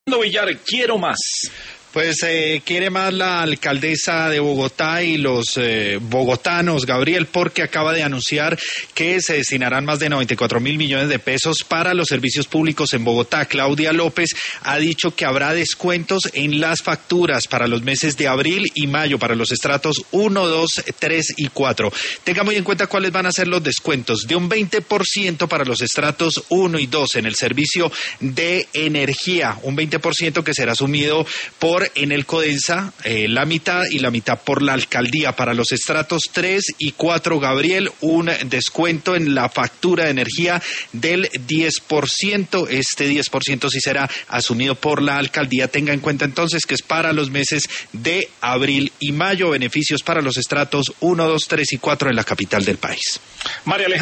Villar, quiero más. Pues quiere más la alcaldesa de Bogotá y los bogotanos, Gabriel, porque acaba de anunciar que se destinarán más de 94.000 millones de pesos para los servicios públicos en Bogotá. Claudia López ha dicho que habrá descuentos en las facturas para los meses de abril y mayo, para los estratos 1, 2, 3 y 4. Tenga muy en cuenta cuáles van a ser los descuentos. De un 20% para los estratos 1 y 2 en el servicio de energía, un 20% que será asumido por Enel Codensa, la mitad, y la mitad por la alcaldía. Para los estratos 3 y 4, Gabriel, un descuento en la factura de energía del 10%. Este 10% sí será asumido por la alcaldía. Tenga en cuenta entonces que es para los meses de abril y mayo. Beneficios para los estratos 1, 2, 3 y 4 en la capital del país. María Alejandra.